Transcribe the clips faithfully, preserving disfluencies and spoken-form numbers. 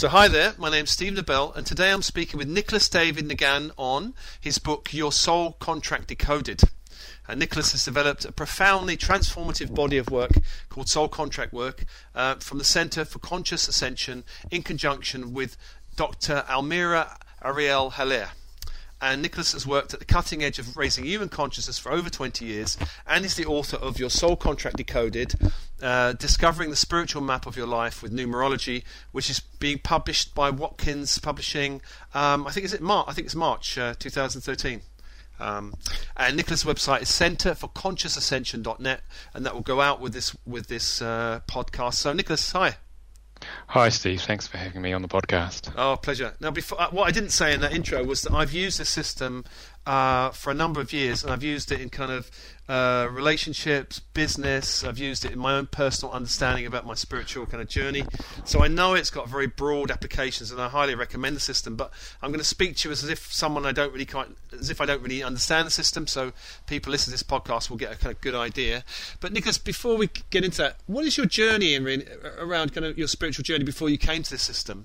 So hi there, my name's Steve Nobel, and today I'm speaking with Nicholas David Ngan on his book Your Soul Contract Decoded. And Nicholas has developed a profoundly transformative body of work called Soul Contract Work uh, from the Center for Conscious Ascension in conjunction with Doctor Almira Ariel Haller. And Nicholas has worked at the cutting edge of raising human consciousness for over twenty years and is the author of Your Soul Contract Decoded, uh, Discovering the Spiritual Map of Your Life with Numerology, which is being published by Watkins Publishing. Um, I think is it March? I think it's March uh, twenty thirteen. Um, and Nicholas' website is centre for conscious ascension dot net, and that will go out with this with this uh, podcast. So, Nicholas, hi. Hi, Steve. Thanks for having me on the podcast. Oh, pleasure. Now, before, uh, what I didn't say in that intro was that I've used this system uh, for a number of years, and I've used it in kind of uh, relationships, business. I've used it in my own personal understanding about my spiritual kind of journey. So I know it's got very broad applications, and I highly recommend the system. But I'm going to speak to you as if someone I don't really quite, as if I don't really understand the system. So people listening to this podcast will get a kind of good idea. But Nicholas, before we get into that, what is your journey in, around kind of your spiritual journey before you came to this system?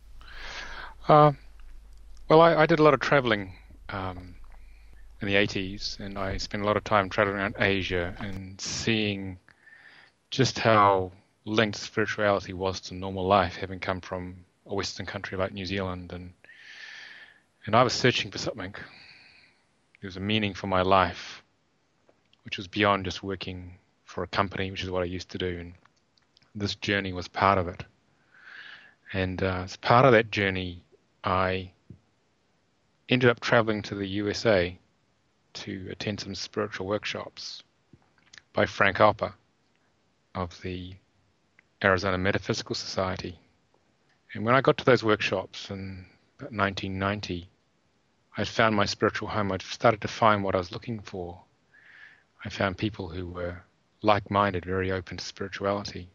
Uh, well, I, I did a lot of traveling um, in the eighties, and I spent a lot of time traveling around Asia and seeing just how linked spirituality was to normal life, having come from a Western country like New Zealand. And and I was searching for something. There was a meaning for my life, which was beyond just working for a company, which is what I used to do. And this journey was part of it. And uh, as part of that journey, I ended up traveling to the U S A to attend some spiritual workshops by Frank Alper of the Arizona Metaphysical Society. And when I got to those workshops in about nineteen ninety, I'd found my spiritual home. I'd started to find what I was looking for. I found people who were like-minded, very open to spirituality.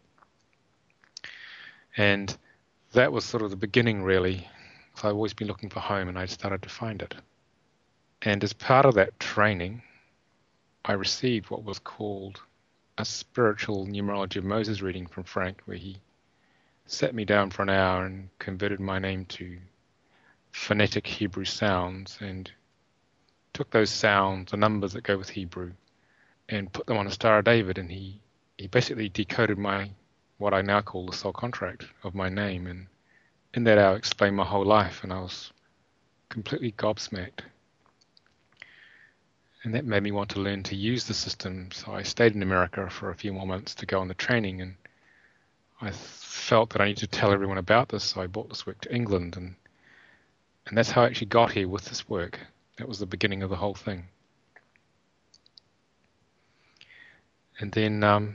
And that was sort of the beginning, really. So I've always been looking for home, and I started to find it. And as part of that training, I received what was called a spiritual numerology of Moses reading from Frank, where he sat me down for an hour and converted my name to phonetic Hebrew sounds and took those sounds, the numbers that go with Hebrew, and put them on a Star of David. And he, he basically decoded my what I now call the soul contract of my name. And in that hour, explained my whole life, and I was completely gobsmacked. And that made me want to learn to use the system. So I stayed in America for a few more months to go on the training, and I felt that I needed to tell everyone about this, so I brought this work to England, and and that's how I actually got here with this work. That was the beginning of the whole thing. And then um,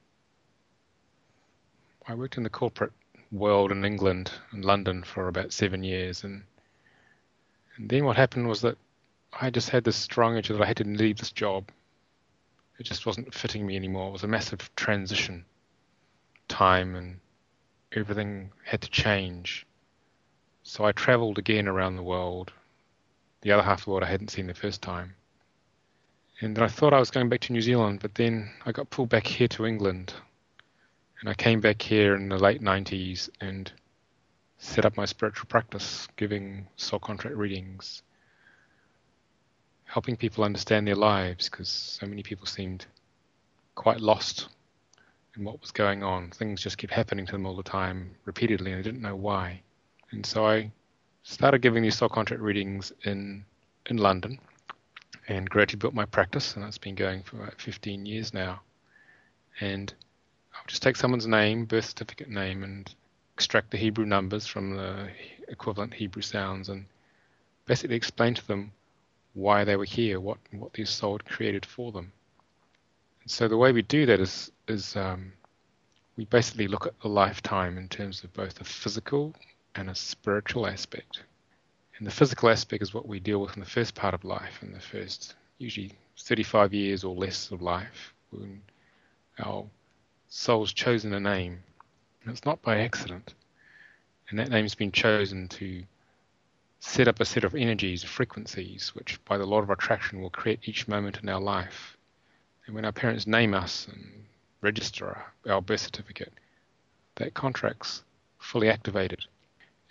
I worked in the corporate world in England and London for about seven years, and and then what happened was that I just had this strong urge that I had to leave this job. It just wasn't fitting me anymore. It was a massive transition time, and everything had to change. So I traveled again around the world, the other half of the world I hadn't seen the first time. And I thought I was going back to New Zealand, but then I got pulled back here to England. And I came back here in the late nineties and set up my spiritual practice, giving soul contract readings, helping people understand their lives, because so many people seemed quite lost in what was going on. Things just kept happening to them all the time, repeatedly, and they didn't know why. And so I started giving these soul contract readings in in London, and gradually built my practice, and it's been going for about fifteen years now. And I'll just take someone's name, birth certificate name, and extract the Hebrew numbers from the equivalent Hebrew sounds, and basically explain to them why they were here, what what their soul had created for them. And so the way we do that is is um, we basically look at the lifetime in terms of both a physical and a spiritual aspect. And the physical aspect is what we deal with in the first part of life, in the first usually thirty-five years or less of life, when our soul's chosen a name. And it's not by accident. And that name's been chosen to set up a set of energies, frequencies, which by the law of attraction will create each moment in our life. And when our parents name us and register our, our birth certificate, that contract's fully activated.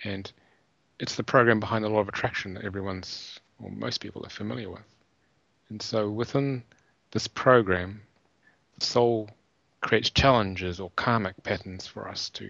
And it's the program behind the law of attraction that everyone's, or most people are familiar with. And so within this program, the soul creates challenges or karmic patterns for us to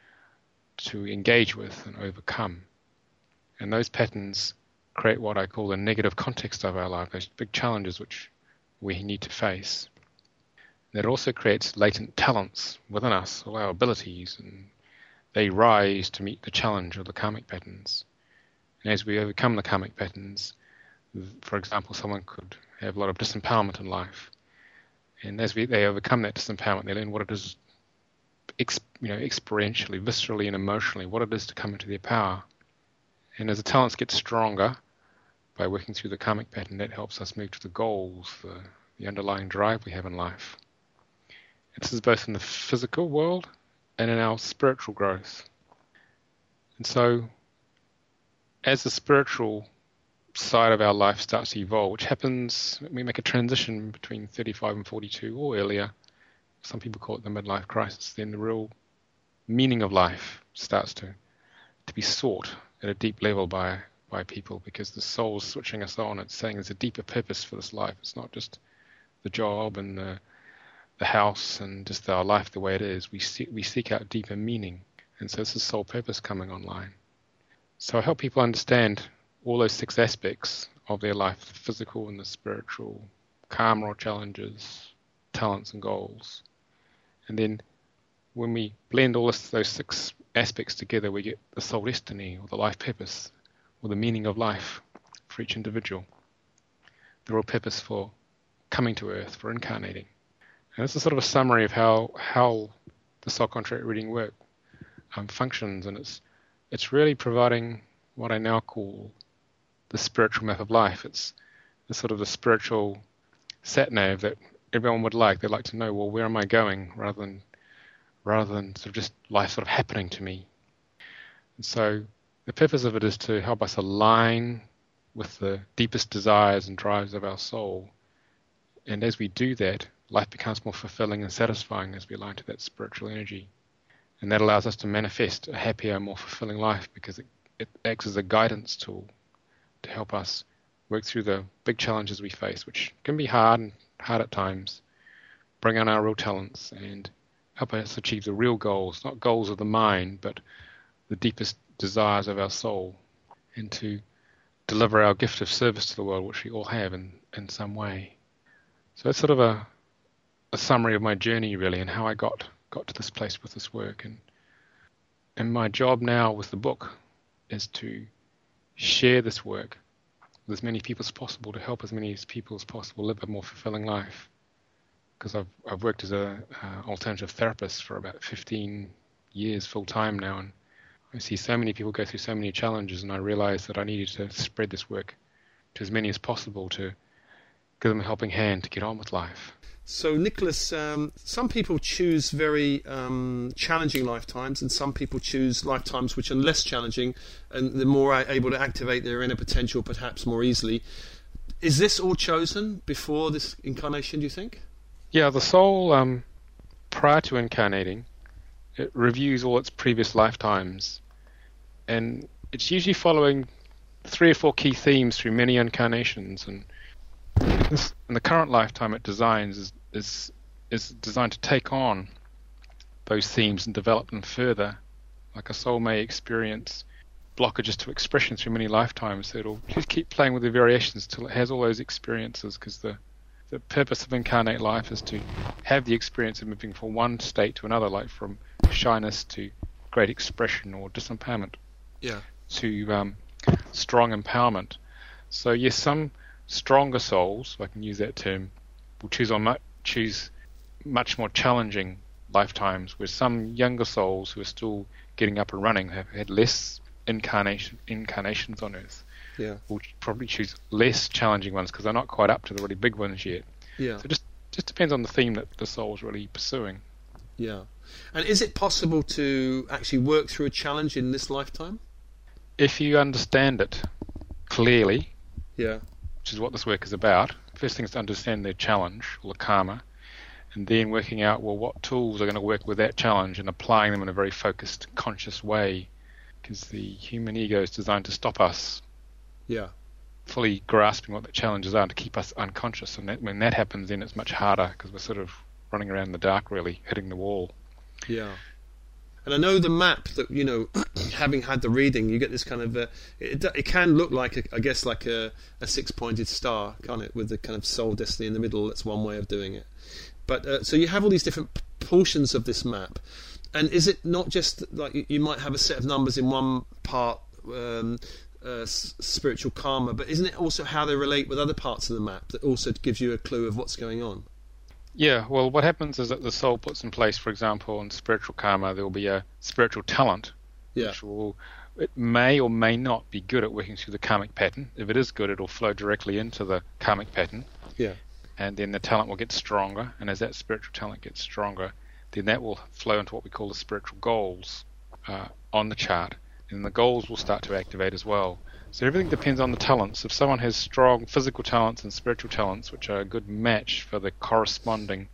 to engage with and overcome. And those patterns create what I call the negative context of our life, those big challenges which we need to face. That also creates latent talents within us, all our abilities, and they rise to meet the challenge of the karmic patterns. And as we overcome the karmic patterns, for example, someone could have a lot of disempowerment in life. And as we, they overcome that disempowerment, they learn what it is, ex, you know, experientially, viscerally, and emotionally, what it is to come into their power. And as the talents get stronger, by working through the karmic pattern, that helps us move to the goals, the, the underlying drive we have in life. And this is both in the physical world and in our spiritual growth. And so, as the spiritual side of our life starts to evolve, which happens, we make a transition between thirty-five and forty-two or earlier. Some people call it the midlife crisis. Then the real meaning of life starts to, to be sought at a deep level by, by people, because the soul's switching us on. It's saying there's a deeper purpose for this life. It's not just the job and the, the house and just our life the way it is. We seek, we seek out deeper meaning. And so this is soul purpose coming online. So I help people understand all those six aspects of their life, the physical and the spiritual, karma or challenges, talents and goals. And then when we blend all this, those six aspects together, we get the soul destiny or the life purpose or the meaning of life for each individual. The real purpose for coming to Earth, for incarnating. And this is sort of a summary of how, how the soul contract reading work um, functions. And it's it's really providing what I now call the spiritual map of life. It's the sort of the spiritual sat-nav that everyone would like. They'd like to know, well, where am I going, rather than rather than sort of just life sort of happening to me. And so the purpose of it is to help us align with the deepest desires and drives of our soul. And as we do that, life becomes more fulfilling and satisfying as we align to that spiritual energy. And that allows us to manifest a happier, more fulfilling life, because it, it acts as a guidance tool to help us work through the big challenges we face, which can be hard and hard at times, bring on our real talents and help us achieve the real goals, not goals of the mind, but the deepest desires of our soul, and to deliver our gift of service to the world, which we all have in, in some way. So it's sort of a, a summary of my journey, really, and how I got got to this place with this work. And and my job now with the book is to share this work with as many people as possible, to help as many as people as possible live a more fulfilling life. Because I've I've worked as a uh, alternative therapist for about fifteen years full time now, and I see so many people go through so many challenges, and I realized that I needed to spread this work to as many as possible to give them a helping hand to get on with life. So, Nicholas, um, some people choose very um, challenging lifetimes, and some people choose lifetimes which are less challenging, and they're more able to activate their inner potential perhaps more easily. Is this all chosen before this incarnation, do you think? Yeah, the soul, um, prior to incarnating, it reviews all its previous lifetimes, and it's usually following three or four key themes through many incarnations. And this, in the current lifetime it designs is, is is designed to take on those themes and develop them further. Like a soul may experience blockages to expression through many lifetimes, so it'll just keep playing with the variations till it has all those experiences, because the the purpose of incarnate life is to have the experience of moving from one state to another, like from shyness to great expression or disempowerment, yeah, to um, strong empowerment. So yes, some stronger souls, if I can use that term, will choose on much, choose much more challenging lifetimes, where some younger souls who are still getting up and running have had less incarnation incarnations on Earth. Yeah, will probably choose less challenging ones because they're not quite up to the really big ones yet. Yeah. So it just just depends on the theme that the soul's really pursuing. Yeah. And is it possible to actually work through a challenge in this lifetime? If you understand it clearly, yeah, which is what this work is about. First thing is to understand their challenge, or the karma, and then working out, well, what tools are going to work with that challenge and applying them in a very focused, conscious way because the human ego is designed to stop us Yeah. fully grasping what the challenges are, to keep us unconscious. And that, when that happens, then it's much harder because we're sort of running around in the dark, really, hitting the wall. Yeah. And I know the map that, you know, having had the reading, you get this kind of, uh, it, it can look like, a, I guess, like a, a six-pointed star, can't it, with the kind of soul destiny in the middle. That's one way of doing it. But uh, so you have all these different p- portions of this map. And is it not just like you, you might have a set of numbers in one part, um, uh, s- spiritual karma, but isn't it also how they relate with other parts of the map that also gives you a clue of what's going on? Yeah, well, what happens is that the soul puts in place, for example, in spiritual karma, there will be a spiritual talent, Yeah. which will, it may or may not be good at working through the karmic pattern. If it is good, it'll flow directly into the karmic pattern. Yeah. And then the talent will get stronger, and as that spiritual talent gets stronger, then that will flow into what we call the spiritual goals uh, on the chart, and the goals will start to activate as well. So everything depends on the talents. If someone has strong physical talents and spiritual talents, which are a good match for the corresponding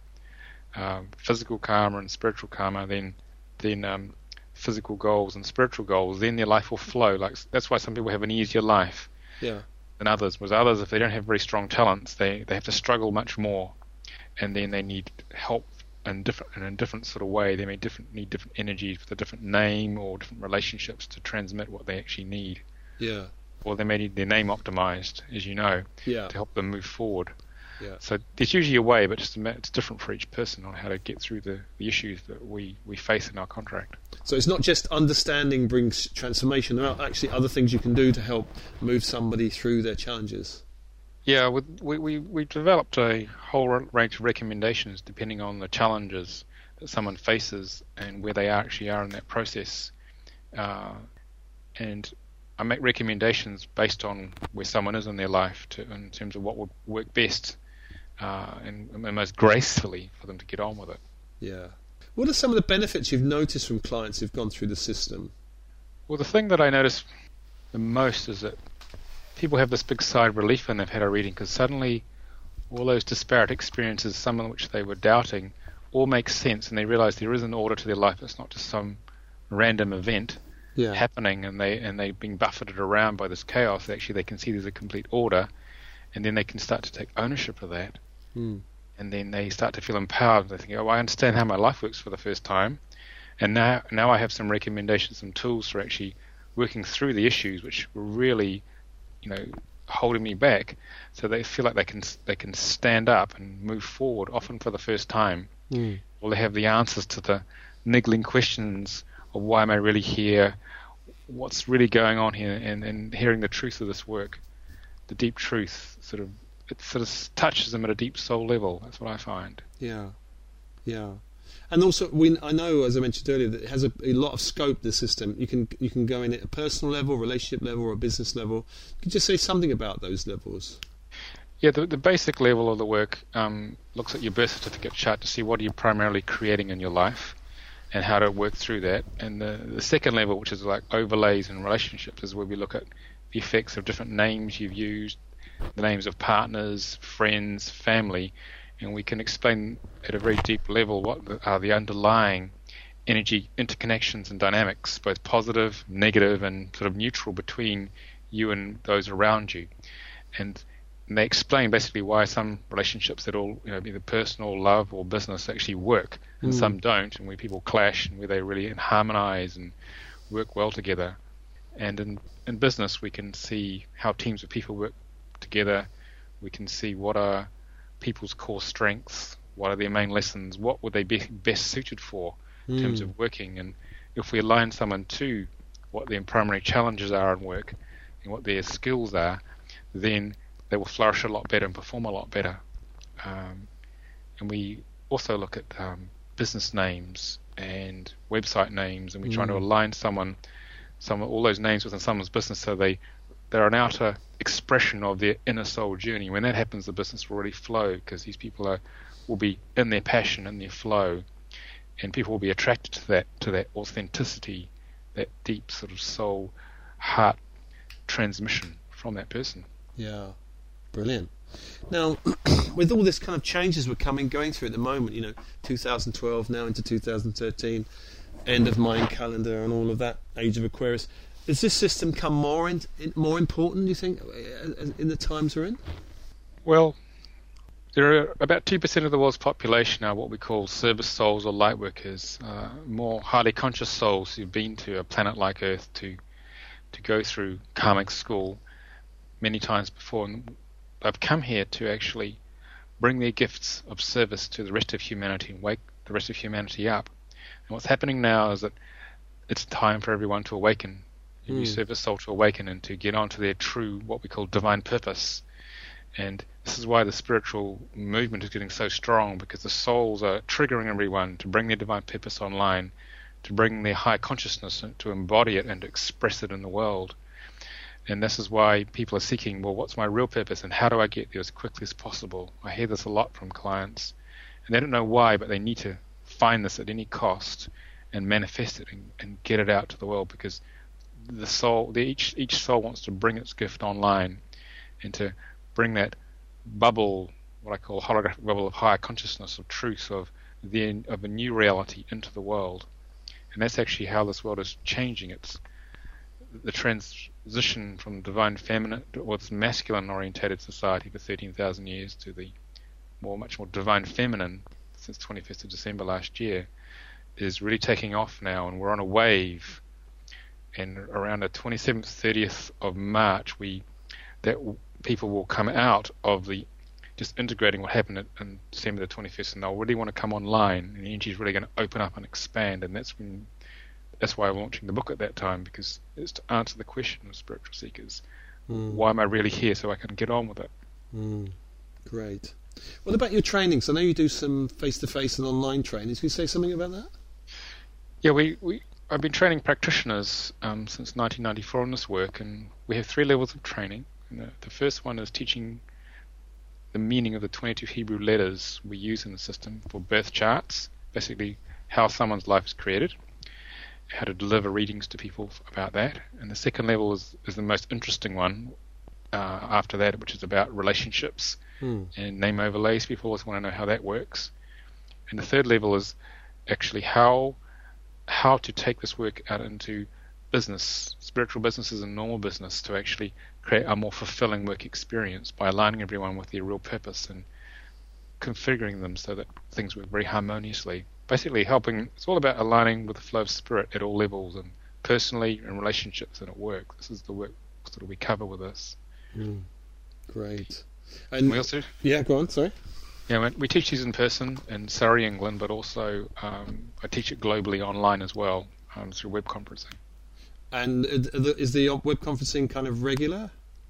uh, physical karma and spiritual karma, then then um, physical goals and spiritual goals, then their life will flow. Like that's why some people have an easier life Yeah. than others. Whereas others, if they don't have very strong talents, they, they have to struggle much more, and then they need help in different in a different sort of way. They may different need different energies with a different name or different relationships to transmit what they actually need. Yeah. Or they may need their name optimized, as you know, Yeah. to help them move forward. Yeah. So there's usually a way, but just a ma- it's different for each person on how to get through the, the issues that we, we face in our contract. So it's not just understanding brings transformation. There are actually other things you can do to help move somebody through their challenges. Yeah, we we we, we developed a whole range of recommendations depending on the challenges that someone faces and where they actually are in that process. Uh, and I make recommendations based on where someone is in their life to, in terms of what would work best uh, and, and most gracefully for them to get on with it. Yeah. What are some of the benefits you've noticed from clients who've gone through the system? Well, the thing that I notice the most is that people have this big sigh of relief when they've had a reading, because suddenly all those disparate experiences, some of which they were doubting, all make sense, and they realize there is an order to their life. It's not just some random event Yeah. happening and they and they being buffeted around by this chaos. Actually, they can see there's a complete order, and then they can start to take ownership of that. Mm. And then they start to feel empowered. They think, oh, I understand how my life works for the first time, and now now I have some recommendations, some tools for actually working through the issues which were really, you know, holding me back. So they feel like they can they can stand up and move forward, often for the first time. Mm. Or they have the answers to the niggling questions of why am I really here, what's really going on here, and, and hearing the truth of this work, the deep truth, sort of, it sort of touches them at a deep soul level. That's what I find. Yeah. Yeah. And also, we, I know, as I mentioned earlier, that it has a, a lot of scope, the system. You can you can go in at a personal level, relationship level, or a business level. Could you just say something about those levels? Yeah, the, the basic level of the work um, looks at your birth certificate chart to see what are you primarily creating in your life and how to work through that. And the, the second level, which is like overlays and relationships, is where we look at the effects of different names you've used, the names of partners, friends, family, and we can explain at a very deep level what are the underlying energy interconnections and dynamics, both positive, negative, and sort of neutral between you and those around you. And And they explain basically why some relationships that all, you know, either personal, love, or business actually work, and mm. some don't, and where people clash, and where they really harmonize and work well together. And in, in business, we can see how teams of people work together. We can see what are people's core strengths, what are their main lessons, what would they be best suited for in mm. terms of working. And if we align someone to what their primary challenges are in work and what their skills are, then they will flourish a lot better and perform a lot better. Um, and we also look at um, business names and website names, and we're mm. trying to align someone, some all those names within someone's business so they, they're an outer expression of their inner soul journey. When that happens, the business will really flow, because these people are will be in their passion, in their flow, and people will be attracted to that, to that authenticity, that deep sort of soul, heart transmission from that person. Yeah. Brilliant. Now, with all this kind of changes we're coming going through at the moment, you know, two thousand twelve now into two thousand thirteen, end of mind calendar and all of that, age of Aquarius. Does this system come more in, in, more important, do you think, in the times we're in? Well, there are about two percent of the world's population are what we call service souls or light workers, uh, more highly conscious souls who've been to a planet like Earth to to go through karmic school many times before. And they've come here to actually bring their gifts of service to the rest of humanity and wake the rest of humanity up. And what's happening now is that it's time for everyone to awaken, a new service soul to awaken and to get onto their true, what we call divine purpose. And this is why the spiritual movement is getting so strong, because the souls are triggering everyone to bring their divine purpose online, to bring their high consciousness, to embody it and to express it in the world. And this is why people are seeking, well, what's my real purpose and how do I get there as quickly as possible? I hear this a lot from clients, and they don't know why, but they need to find this at any cost and manifest it and, and get it out to the world, because the soul, the, each each soul wants to bring its gift online and to bring that bubble, what I call a holographic bubble of higher consciousness, of truth, of the of a new reality into the world. And that's actually how this world is changing. It's the transition from divine feminine, or this masculine orientated society for thirteen thousand years, to the more much more divine feminine since twenty-first of December last year, is really taking off now, and we're on a wave. And around the twenty-seventh, thirtieth of March, we that people will come out of the just integrating what happened at, on December the twenty-first, and they'll really want to come online, and the energy is really going to open up and expand. And that's when that's why I'm launching the book at that time, because it's to answer the question of spiritual seekers: mm. why am I really here? So I can get on with it. Mm. Great. What about your trainings? I know you do some face-to-face and online trainings. Can you say something about that? Yeah, we, we I've been training practitioners um, since nineteen ninety-four on this work, and we have three levels of training. And the, the first one is teaching the meaning of the twenty-two Hebrew letters we use in the system for birth charts, basically how someone's life is created, how to deliver readings to people about that. And the second level is, is the most interesting one uh, after that, which is about relationships hmm. and name overlays. People always want to know how that works. And the third level is actually how how to take this work out into business, spiritual businesses and normal business, to actually create a more fulfilling work experience by aligning everyone with their real purpose and configuring them so that things work very harmoniously. Basically helping, it's all about aligning with the flow of spirit at all levels, and personally, and relationships, and at work. This is the work that we cover with this. Mm, great. And we also, yeah, go on, sorry. Yeah, we teach these in person in Surrey, England, but also um, I teach it globally online as well um, through web conferencing. And is the web conferencing kind of regular?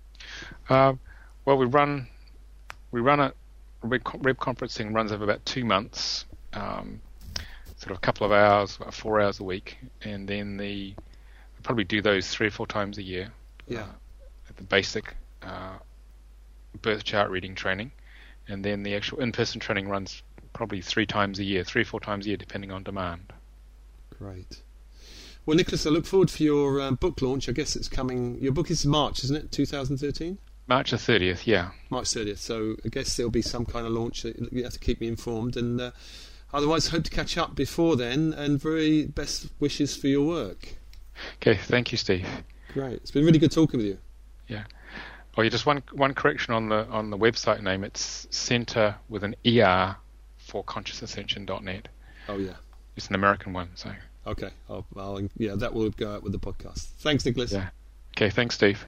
Uh, well, we run we run a web, web conferencing runs over about two months, um, sort of a couple of hours, about four hours a week, and then the we probably do those three or four times a year. Yeah. Uh, at the basic uh, birth chart reading training. And then the actual in-person training runs probably three times a year, three or four times a year, depending on demand. Great. Well, Nicholas, I look forward for your uh, book launch. I guess it's coming. Your book is March, isn't it? twenty thirteen? March the thirtieth, yeah. March thirtieth. So I guess there'll be some kind of launch. You have to keep me informed. And uh, otherwise, hope to catch up before then. And very best wishes for your work. Okay, thank you, Steve. Great. It's been really good talking with you. Yeah. Oh, yeah, just one one correction on the on the website name. It's Centre with an E R for conscious ascension dot net. Oh yeah, it's an American one. So okay, I'll, I'll yeah, that will go out with the podcast. Thanks, Nicholas. Yeah. Okay, thanks, Steve.